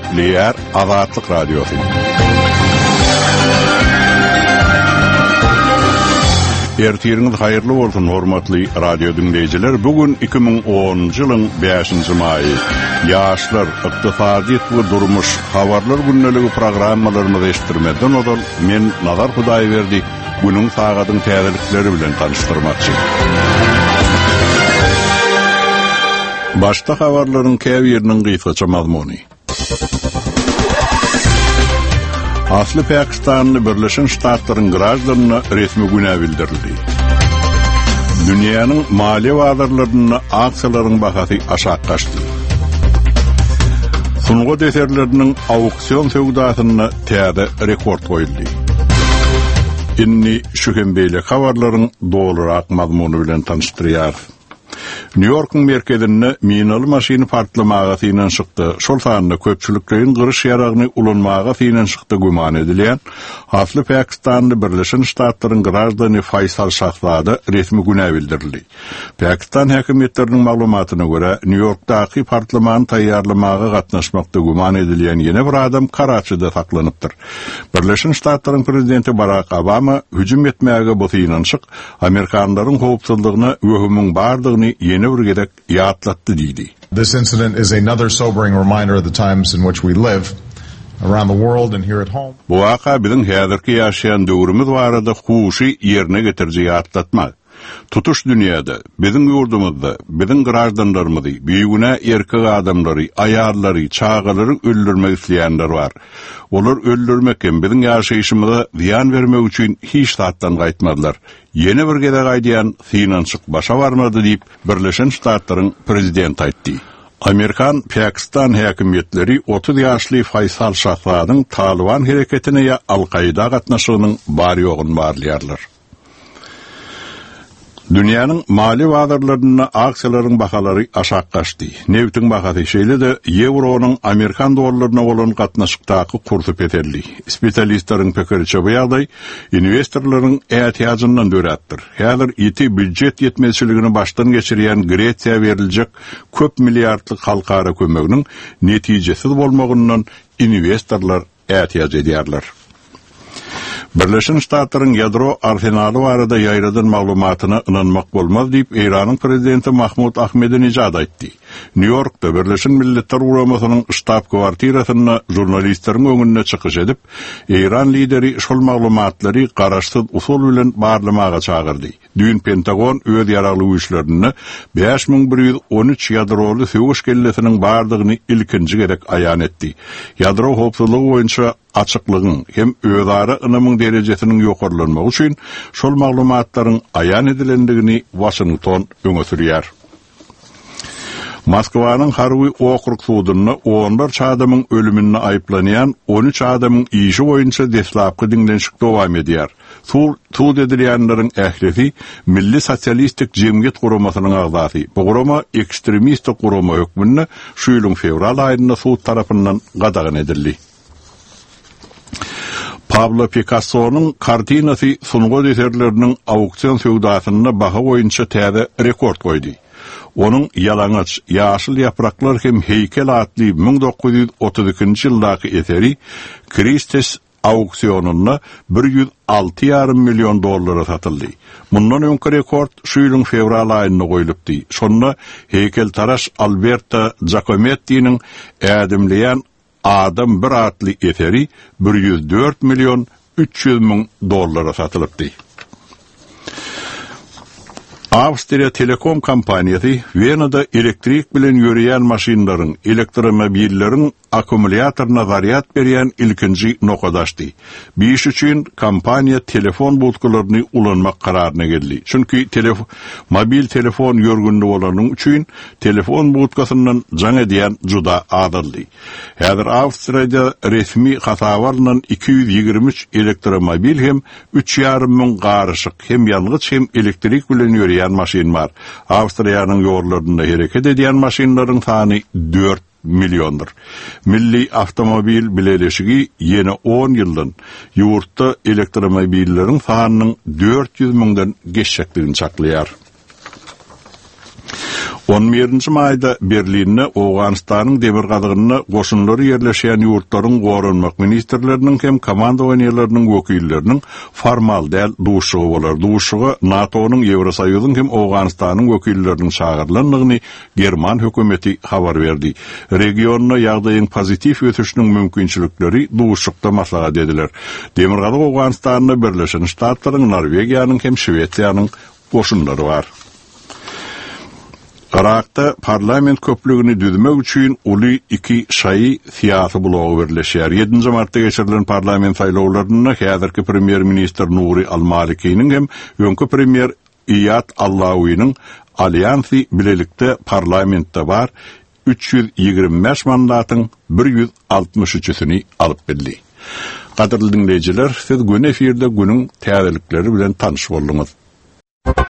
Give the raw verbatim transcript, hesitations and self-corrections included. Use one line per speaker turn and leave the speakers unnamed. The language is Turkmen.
Liyer Azatlyk Radiosu. Ertiriniz hayırlı bolsun hormatly radio dinleyijiler. Bugün iki bin onuncu ýylyň beşinji maýy. Ýaşlar, ykdysadyt we durmuş habarlar günneligi programmalarymyzy eşitdirmeden odal men Nazar Hudaýberdi günüň sagadyň täzelikleri bilen tanıştyrmakçy. Başta habarlaryň käbiriniň gysgaça mazmuny. Aslı Pakistanlı Birleşen Ştatlaryň grajdanyna resmi güne bildirildi. Dünýäniň mali wagtlaryna aksiýalaryň bahasy aşağı gaçdy. Sungu deserleriniň auksion söwdasyna täze rekord goýuldy. Inni şuhembeýle habarlaryň dolarak mazmuny bilen tanıştyrýar. New York'un merkezinde minalı maşini partlamağa fiilen çıktı. Şol sanyna köpçülüklerin gyrış ýaragyny ulanmağa fiilen çıktı güman edilen Asly Pakistanly Birleşen Ştatlaryň grajdany Faysal Şahzada resmi güne bildirildi. Pakistan häkimetleriniň maglumatyna görä New York'daky partlamany taýýarlamaga gatnaşmakda güman edilen ýene bir adam Karaçyda saklanypdyr. Birleşen Ştatlaryň prezidenti Barack Obama hüjüm etmäge bu fiilençik Amerikanlaryň howpsuzlygyna öhümüň bardygyny yeni bir gerek ýatlatdy diýdi.
This incident is another sobering reminder of the times in which we live around the world and here at home.
Bu waka biziň häzirki ýaşaýan döwrümüz barada huşy ýerine getirji ýatlatma. Tutuş dünýäde, biziň ýurdumyzda, biziň grajdanlarymyzy, büýüne erkek adamlary, aýallary, çağalary öldürmek isleýänler bar. Olar öldürmekden biziň ýaşaýyşymyza ziýan bermek üçin hiç zatdan gaýtmadylar. Yeni bir gede gaýdýan finansyk başa barmady diýip Birleşen Ştatlaryň prezidenti aýtdy. Amerikan Pakistan häkimetleri otuz ýaşly Faysal Şahzadyň Taliban hereketine ýa Al-Qaida gatnaşygynyň bar ýogyn barlýarlar. Dünýäniň mali wagtlaryna aksiýalaryň bahalary aşağı gaçdy. Neftiň bahasy şeýle de Euronyň Amerikan dollaryna bolan gatnaşykdaky kursy peterli. Spesialistlaryň pikiriçe bu ýagdaý investorlaryň ähtiýajyndan dörätdir. Häzir iti büdjet ýetmezçiligini başdan geçirýän Gresiýa beriljek köp milliardlyk halkara kömeginiň netijesiz bolmagyndan investorlar ähtiýaj edýärler. Birleşen Ştatlaryň ýadro arsenaly barada ýaýradan maglumatyna ynanmak bolmaz diýip Iranyň prezidenti Mahmud Ahmadinejad aýtdy. New York'da Birleşen Milletler Guramasynyň ştab kwartirasyna jurnalistleriň öňünde çykyş edip, İran lideri şol maglumatlary garaşsyz usul bilen barlamaga çagyrdy. Dün Pentagon öz ýaragly güýçlerini beş miň bir ýüz on üç ýadroly söwüş kellesiniň bardygyny ilkinji gerek aýan etdi. Ýadro howpsuzlygy boýunça açyklygyň hem özara ynamyň derejesiniň ýokarlanmagy üçin şol maglumatlaryň aýan edilendigini Washington öňe sürýär. Moskwanyň Harwy okrug sudyna onlarca adamyň ölümine aýplanýan on üç adamyň işi boýunça deslapky dinlenşik dowam edýär. Suud edilýänleriň ählisi Milli Sosialistik Jemgyýet Guramasynyň agzasy. Bu gurama ekstremistik gurama hökmünde şu ýylyň fevral aýynda suud tarapyndan gadagan edildi. Pablo Picasso'nun kartinasy sungu deserleriniň auksion söwdasyna baha boýunça täze rekord goýdy. Onun ýalaňaç, ýaşyl ýapraklar hem heykel atly bin dokuz ýüz otuz ikinji ýyldaky eseri Christie's auksionuna bir ýüz alty ýarym million dollara satyldy. Mundan öňki rekord şu ýylyň fevral aýynda goýulupdy. Şonda heykeltaraş Alberto Giacometti'niň ädimleýän Adam bir atly eseri bir ýüz dört milyon üç ýüz miň dollara satylypdy. Avstriya Telekom kompaniýasy Venada elektrik bilen ýörýän maşinlaryň, elektromobilleriň akkumulýatoryna zaryat berýän ilkinji nokadaşdy. Bu iş üçin kompaniýa telefon budkalaryny ulanmak kararyna geldi. Çünki telefon, mobil telefon ýörgünde bolanyň üçin telefon budkasyndan jaň edýän juda adyldy. Häzir Awstriýada resmi hasabarlan iki yüz ýygrimi üç elektromobil hem üç ýarym miň garaşyk hem ýalňyç hem elektrik bilen ýörýän maşin bar. Awstriýanyň ýollarynda hereket edýän maşinlaryň sany dört milyondur. Milli avtomobil bileşigi yeni on ýyldan ýurtda elektromobilleriň sanynyň dört ýüz miňden geçjekdigini çaklaýar. on birinji mayda Berlinne Awganistanyň demir gadygyny goşunlary yerleşýän ýurtlaryň gorunmak ministrleriniň hem komanda oýnarlarynyň wekilleriniň formal däl duşugy bolar. Duşugy NATO'nyň, Ýewrosoýuzyň hem Awganistanyň wekilleriniň çağırlanlygyny German hökümeti habar berdi. Regionna ýagdaýyň pozitiv ötüşiniň mümkinçilikleri duşukda maslahat ediler. Demir gadyk Awganistanyna Birleşen Ştatlaryň, Norwegiýanyň hem Şwetsiýanyň goşunlary bar. Irakda parlament köplüğünü düzmek üçin uly iki şahy siýasy blogy birleşýär. yedinji martda geçirilen parlament saýlawlaryna häzirki premier minister Nuri al-Maliki'nin hem öňkü premier Iyad Allawi'nin alliansi bilelikde parlamentde bar üç yüz ýygrimi beş mandatyň bir yüz altymyş üçüsini alyp bildi. Gaderly dinleýijiler, siz gün efirde günüň täzelikleri bilen tanyş boldunuz.